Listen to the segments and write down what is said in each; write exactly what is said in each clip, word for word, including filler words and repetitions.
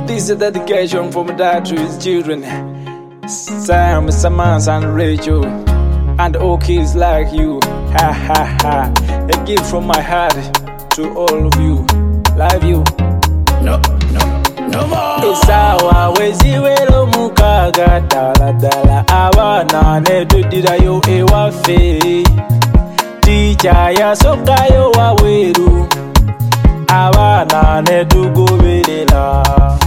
This is a dedication from dad to his children, Sam, Samantha and Rachel, and all kids like you. Ha ha ha. A gift from my heart to all of you. Love you. No, no, no more. Isawa weziwelo mukaga dala dala abana nedudira yo ewafe. Teacher ya soka yo waweru abana nedugobelela.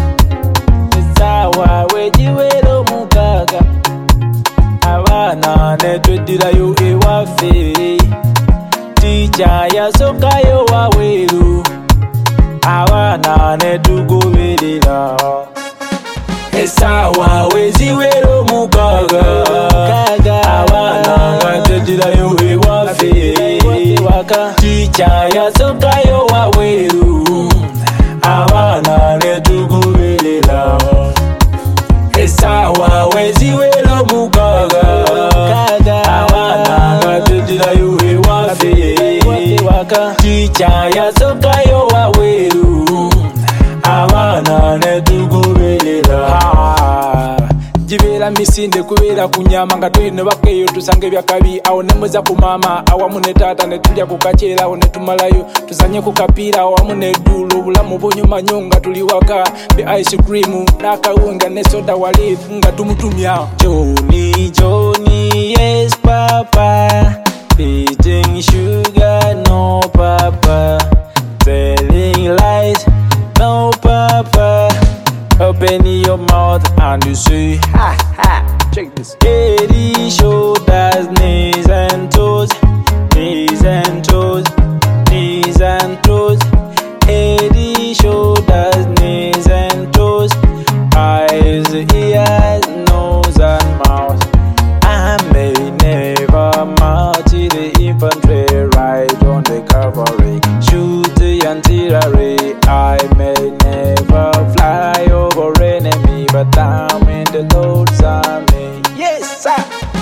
Isawa weziwelo mukaga abana nedudira yo ewafe. Teacher ya soka yo waweru abana nedugobelela. Esawa weziwelo mukaga abana nedudira yo ewafe. Teacher ya soka yo waweru abana nedugobelela. Esawa weziwelo mukaga abana nedudira yo ewafe. Teacher ya soka yo waweru abana nedugobelela. Jibera misinde kubera kunyama nga twine bakeyo tusange byakabi awo nemuza ku mama awamu ne tata ne tulya ku kachera awo ne tumalayo tuzanye ku kapira awamu ne dulu bulamu bonyuma nyonga tuliwaka be ice cream nakawunga ne soda wali nga tumutumya. Johnny Johnny yes papa, eating sugar no papa, telling lies no papa. Open your mouth and you say ha ha. Check this. Head, shoulders, knees and toes, knees and toes, knees and toes. Head, shoulders, knees and toes, eyes, ears, nose and mouth. I may never march the infantry, ride on the cavalry, shoot the artillery. I may never fly over enemy, but I'm in the Lord's army. Yes, sir.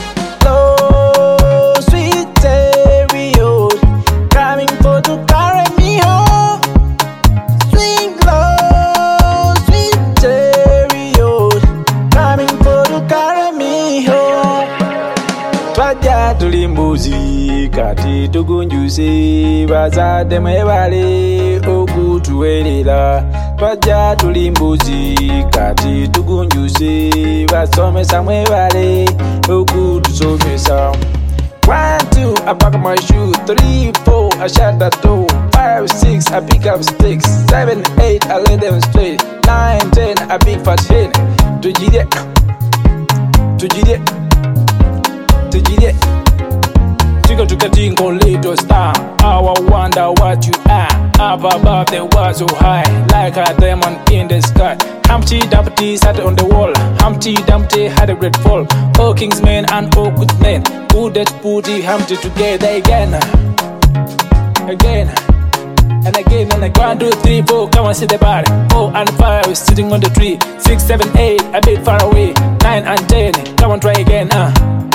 Low, sweet chariot, coming for to carry me home. Swing low, sweet chariot, coming for to carry me home. Twaja tuli mbuzi kati tugunjuse bazade mwebale okutuwelela. Twaja tuli mbuzi kati tugunjuse basomesa mwebale okutusomesa. One, two, I pack my shoe. Three, four, I shut the door. Five, six, I pick up sticks. Seven, eight, I lay them straight. Nine, ten, I pick fat head. Tujide, tujide, tujide. Tigo to Katingo, little star. I wonder what you are. Up above the world so high, like a diamond in the sky. Humpty Dumpty sat on the wall. Humpty Dumpty had a great fall. All king's men and all good men. Put that booty Humpty together again, again and again and again. One, two, three, four, come and see the body. Four and five, sitting on the tree. Six, seven, eight, a bit far away. Nine and ten, come and try again. Uh.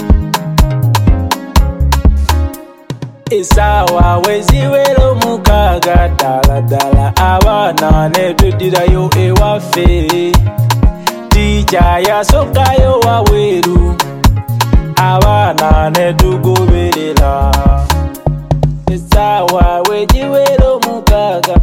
Isawa weziwelo mukaga dala dala abana nedudira yo ewafe. Teacher ya soka yo waweru abana nedugobelela. Isawa weziwelo mukaga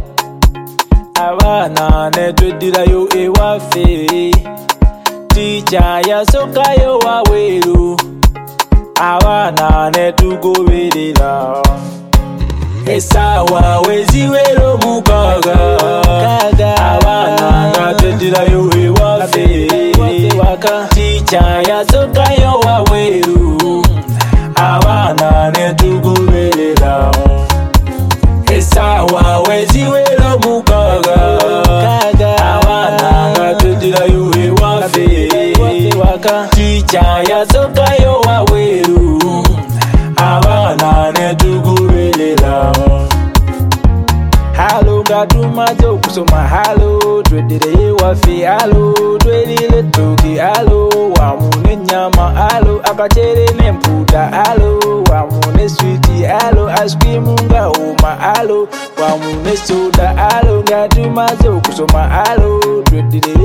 abana nedudira yo ewafe. Teacher ya soka yo waweru abana nedugobelela. Esawa weziwelo mukaga abana nedudira yo ewafe. Teacher ya soka yo waweru abana nedugobelela. Esawa weziwelo mukaga abana nedudira yo ewafe. Teacher ya soka yo waweru abana nedugobelela. Halo gatumazo kusoma halo twedire ewafe halo twelile toki halo wamune nyama halo akachere nemputa halo wamune sweetie halo ice cream nga uma halo wamune soda halo gatumazo kusoma halo twedire